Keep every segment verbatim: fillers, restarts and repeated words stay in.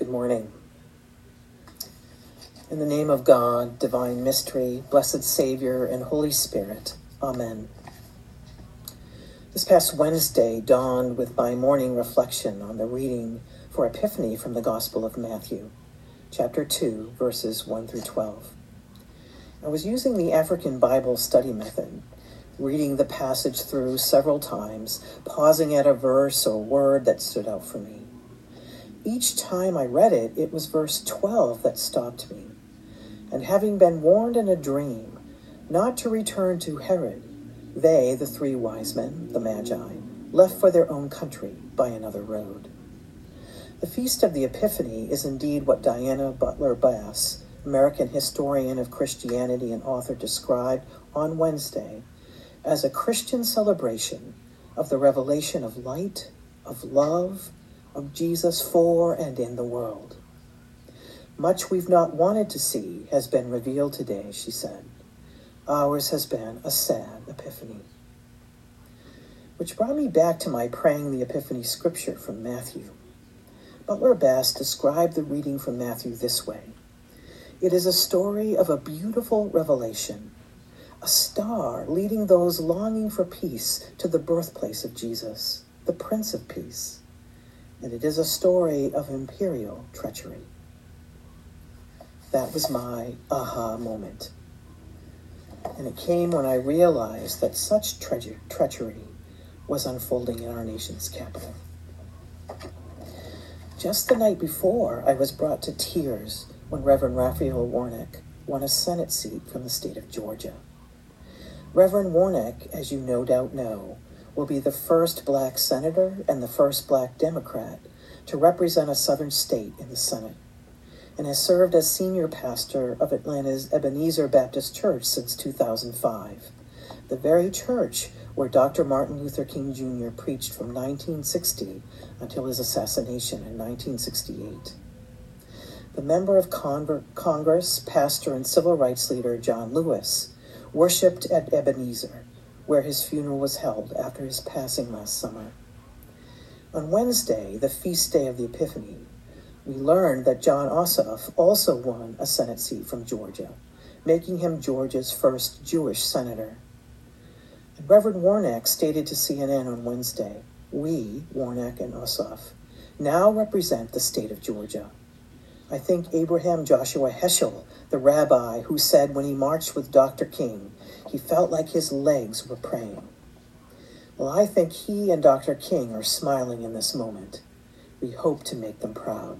Good morning. In the name of God, divine mystery, blessed Savior, and Holy Spirit. Amen. This past Wednesday dawned with my morning reflection on the reading for Epiphany from the Gospel of Matthew, chapter two, verses one through twelve. I was using the African Bible study method, reading the passage through several times, pausing at a verse or word that stood out for me. Each time I read it, it was verse twelve that stopped me. And having been warned in a dream not to return to Herod, they, the three wise men, the Magi, left for their own country by another road. The Feast of the Epiphany is indeed what Diana Butler Bass, American historian of Christianity and author, described on Wednesday as a Christian celebration of the revelation of light, of love, of Jesus for and in the world. Much we've not wanted to see has been revealed today, she said. Ours has been a sad epiphany. Which brought me back to my praying the Epiphany scripture from Matthew. Butler Bass described the reading from Matthew this way. It is a story of a beautiful revelation, a star leading those longing for peace to the birthplace of Jesus, the Prince of Peace. And it is a story of imperial treachery. That was my aha moment. And it came when I realized that such tre- treachery was unfolding in our nation's capital. Just the night before, I was brought to tears when Reverend Raphael Warnock won a Senate seat from the state of Georgia. Reverend Warnock, as you no doubt know, will be the first black senator and the first black Democrat to represent a southern state in the Senate, and has served as senior pastor of Atlanta's Ebenezer Baptist Church since two thousand five, the very church where Doctor Martin Luther King Junior preached from nineteen sixty until his assassination in nineteen sixty-eight. The member of Con- Congress, pastor, and civil rights leader John Lewis worshipped at Ebenezer, where his funeral was held after his passing last summer. On Wednesday, the feast day of the Epiphany, we learned that Jon Ossoff also won a Senate seat from Georgia, making him Georgia's first Jewish senator. And Reverend Warnock stated to C N N on Wednesday, we, Warnock and Ossoff, now represent the state of Georgia. I think Abraham Joshua Heschel, the rabbi who said when he marched with Doctor King, he felt like his legs were praying. Well, I think he and Doctor King are smiling in this moment. We hope to make them proud.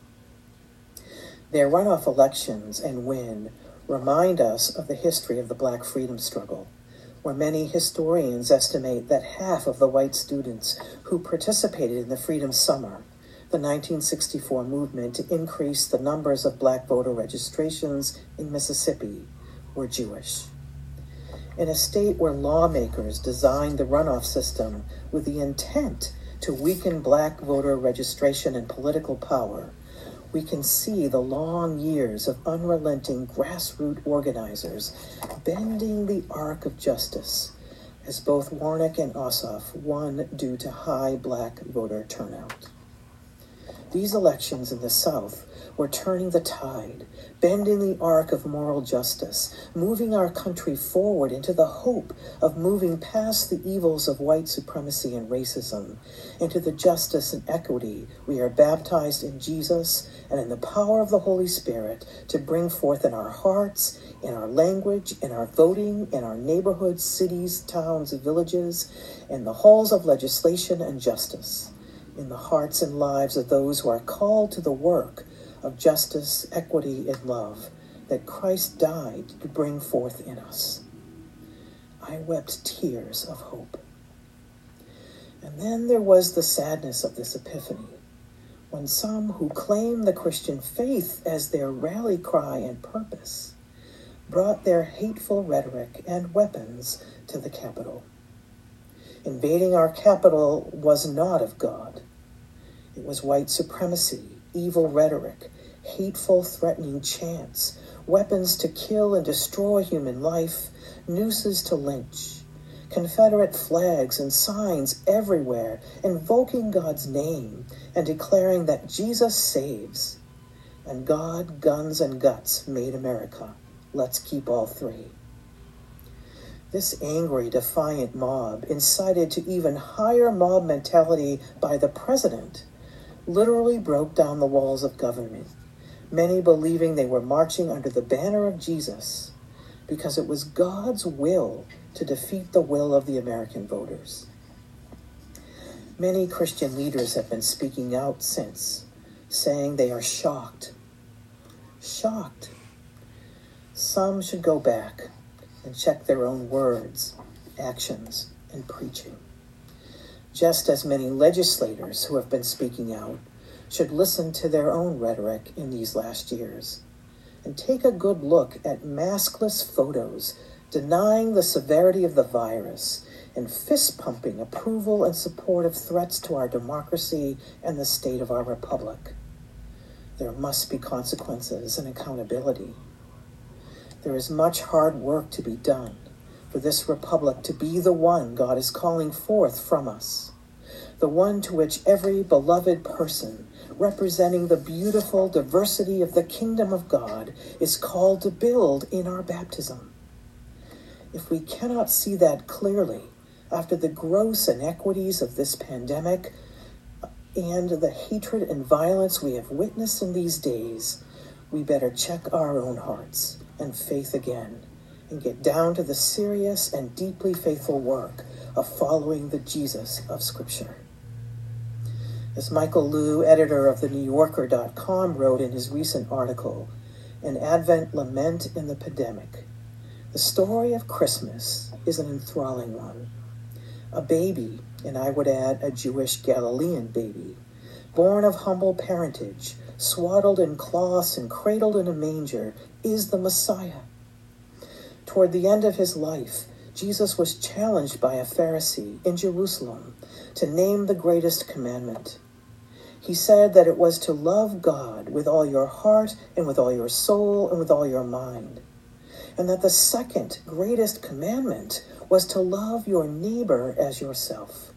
Their runoff elections and win remind us of the history of the Black freedom struggle, where many historians estimate that half of the white students who participated in the Freedom Summer, the nineteen sixty-four movement to increase the numbers of black voter registrations in Mississippi, were Jewish. In a state where lawmakers designed the runoff system with the intent to weaken black voter registration and political power, we can see the long years of unrelenting grassroots organizers bending the arc of justice, as both Warnock and Ossoff won due to high black voter turnout. These elections in the South were turning the tide, bending the arc of moral justice, moving our country forward into the hope of moving past the evils of white supremacy and racism, into the justice and equity we are baptized in Jesus and in the power of the Holy Spirit to bring forth in our hearts, in our language, in our voting, in our neighborhoods, cities, towns, villages, in the halls of legislation and justice, in the hearts and lives of those who are called to the work of justice, equity, and love that Christ died to bring forth in us. I wept tears of hope. And then there was the sadness of this epiphany, when some who claim the Christian faith as their rally cry and purpose brought their hateful rhetoric and weapons to the Capitol. Invading our capital was not of God. It was white supremacy, evil rhetoric, hateful, threatening chants, weapons to kill and destroy human life, nooses to lynch, Confederate flags and signs everywhere, invoking God's name and declaring that Jesus saves. And God, guns, and guts made America. Let's keep all three. This angry, defiant mob, incited to even higher mob mentality by the president, literally broke down the walls of government, many believing they were marching under the banner of Jesus because it was God's will to defeat the will of the American voters. Many Christian leaders have been speaking out since, saying they are shocked. Shocked. Some should go back and check their own words, actions, and preaching. Just as many legislators who have been speaking out should listen to their own rhetoric in these last years and take a good look at maskless photos denying the severity of the virus and fist-pumping approval and support of threats to our democracy and the state of our republic. There must be consequences and accountability. There is much hard work to be done for this republic to be the one God is calling forth from us, the one to which every beloved person representing the beautiful diversity of the kingdom of God is called to build in our baptism. If we cannot see that clearly after the gross inequities of this pandemic and the hatred and violence we have witnessed in these days, we better check our own hearts and faith again and get down to the serious and deeply faithful work of following the Jesus of Scripture. As Michael Lew, editor of the New Yorker dot com, wrote in his recent article, An Advent Lament in the Pandemic, the story of Christmas is an enthralling one. A baby, and I would add a Jewish Galilean baby, born of humble parentage, swaddled in cloths and cradled in a manger, is the Messiah. Toward the end of his life, Jesus was challenged by a Pharisee in Jerusalem to name the greatest commandment. He said that it was to love God with all your heart and with all your soul and with all your mind, and that the second greatest commandment was to love your neighbor as yourself.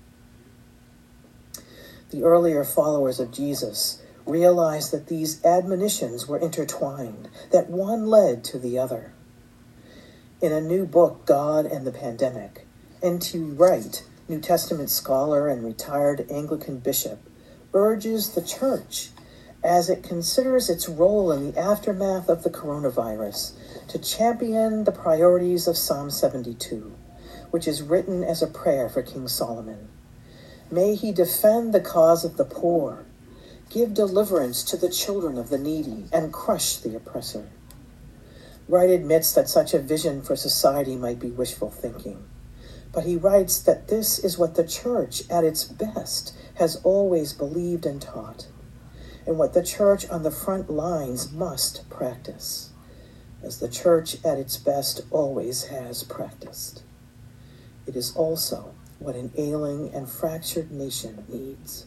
The earlier followers of Jesus realized that these admonitions were intertwined, that one led to the other. In a new book, God and the Pandemic, N T Wright, New Testament scholar and retired Anglican bishop, urges the church, as it considers its role in the aftermath of the coronavirus, to champion the priorities of Psalm seventy-two, which is written as a prayer for King Solomon. May he defend the cause of the poor, give deliverance to the children of the needy, and crush the oppressor. Wright admits that such a vision for society might be wishful thinking, but he writes that this is what the church at its best has always believed and taught, and what the church on the front lines must practice, as the church at its best always has practiced. It is also what an ailing and fractured nation needs.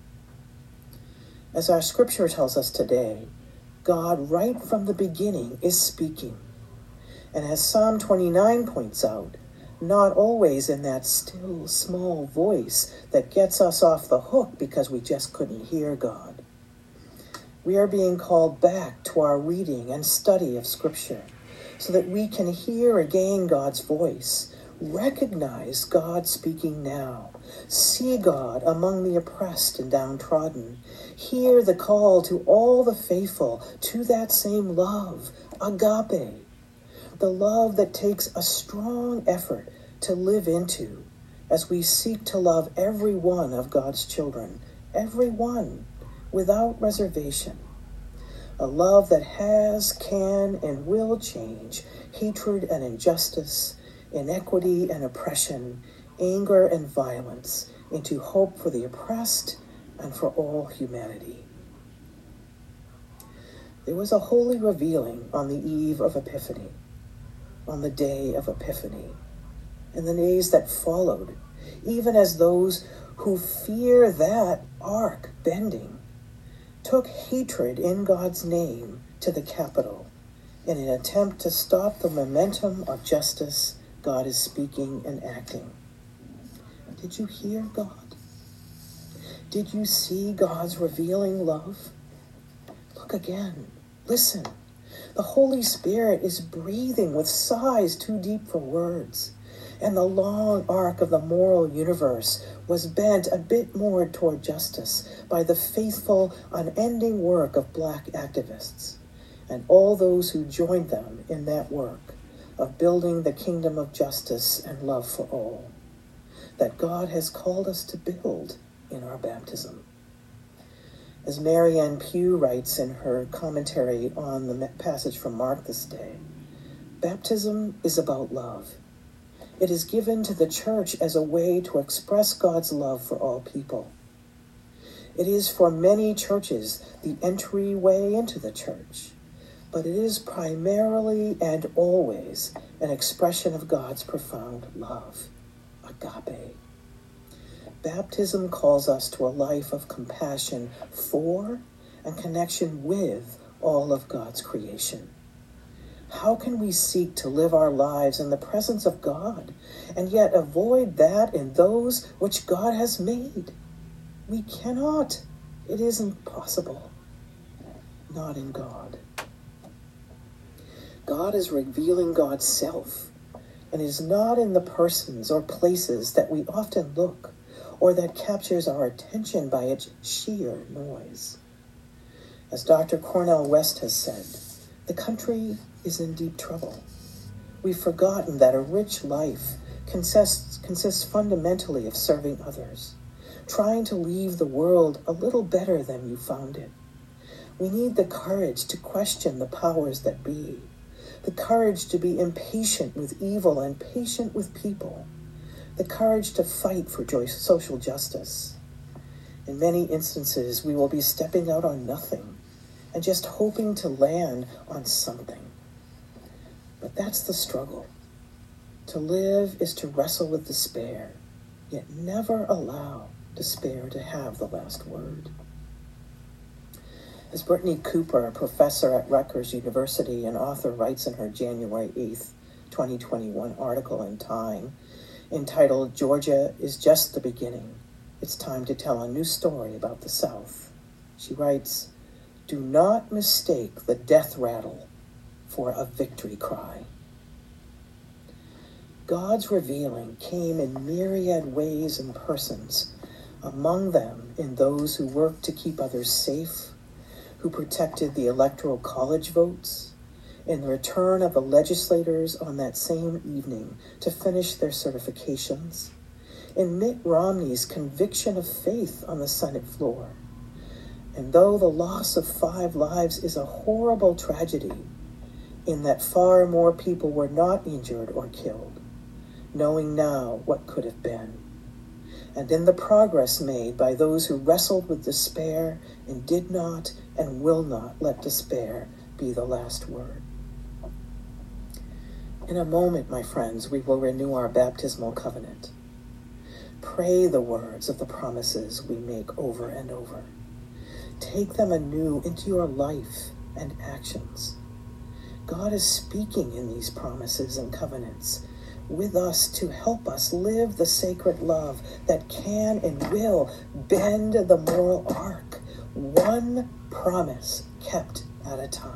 As our scripture tells us today, God right from the beginning is speaking. And as Psalm twenty-nine points out, not always in that still, small voice that gets us off the hook because we just couldn't hear God. We are being called back to our reading and study of Scripture so that we can hear again God's voice, recognize God speaking now, see God among the oppressed and downtrodden, hear the call to all the faithful to that same love, agape, the love that takes a strong effort to live into as we seek to love every one of God's children, every one, without reservation. A love that has, can, and will change hatred and injustice, inequity and oppression, anger and violence into hope for the oppressed and for all humanity. There was a holy revealing on the eve of Epiphany, on the day of Epiphany, and the days that followed, even as those who fear that ark bending took hatred in God's name to the Capitol in an attempt to stop the momentum of justice God is speaking and acting. Did you hear God? Did you see God's revealing love? Look again. Listen. The Holy Spirit is breathing with sighs too deep for words, and the long arc of the moral universe was bent a bit more toward justice by the faithful, unending work of Black activists and all those who joined them in that work of building the kingdom of justice and love for all that God has called us to build in our baptism. As Marianne Pugh writes in her commentary on the passage from Mark this day, baptism is about love. It is given to the church as a way to express God's love for all people. It is for many churches the entryway into the church, but it is primarily and always an expression of God's profound love, agape. Baptism calls us to a life of compassion for and connection with all of God's creation. How can we seek to live our lives in the presence of God and yet avoid that in those which God has made? We cannot. It isn't possible. Not in God. God is revealing God's self, and it is not in the persons or places that we often look, or that captures our attention by its sheer noise. As Doctor Cornel West has said, the country is in deep trouble. We've forgotten that a rich life consists, consists fundamentally of serving others, trying to leave the world a little better than you found it. We need the courage to question the powers that be, the courage to be impatient with evil and patient with people, the courage to fight for social justice. In many instances, we will be stepping out on nothing and just hoping to land on something. But that's the struggle. To live is to wrestle with despair, yet never allow despair to have the last word. As Brittany Cooper, a professor at Rutgers University and author, writes in her January eighth, twenty twenty-one article in Time, entitled "Georgia is Just the Beginning. It's time to tell a new story about the South." She writes, "Do not mistake the death rattle for a victory cry." God's revealing came in myriad ways and persons, among them in those who worked to keep others safe, who protected the electoral college votes, in the return of the legislators on that same evening to finish their certifications, in Mitt Romney's conviction of faith on the Senate floor. And though the loss of five lives is a horrible tragedy, in that far more people were not injured or killed, knowing now what could have been, and in the progress made by those who wrestled with despair and did not and will not let despair be the last word. In a moment, my friends, we will renew our baptismal covenant. Pray the words of the promises we make over and over. Take them anew into your life and actions. God is speaking in these promises and covenants with us to help us live the sacred love that can and will bend the moral arc, one promise kept at a time.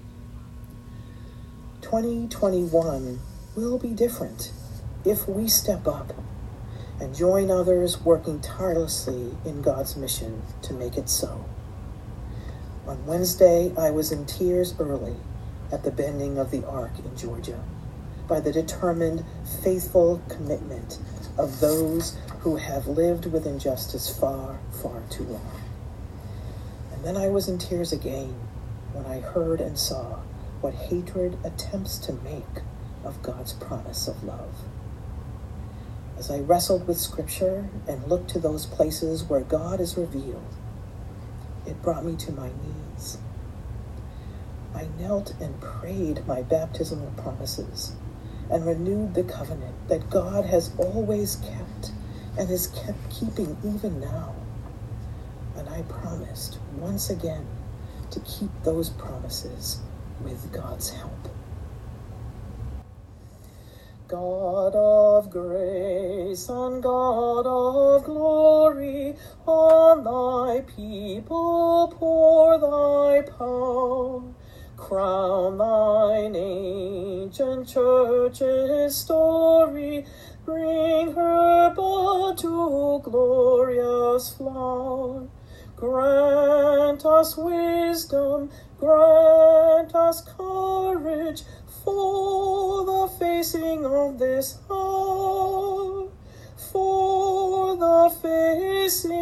twenty twenty-one will be different if we step up and join others working tirelessly in God's mission to make it so. On Wednesday, I was in tears early at the bending of the arc in Georgia by the determined, faithful commitment of those who have lived with injustice far, far too long. And then I was in tears again when I heard and saw what hatred attempts to make of God's promise of love. As I wrestled with Scripture and looked to those places where God is revealed, it brought me to my knees. I knelt and prayed my baptismal promises and renewed the covenant that God has always kept and is kept keeping even now. And I promised once again to keep those promises with God's help. God of grace and God of glory, on thy people pour thy power. Crown thine ancient church's story, bring her bud to glorious flower. Grant us wisdom, grant us courage for the facing of this hour, for the facing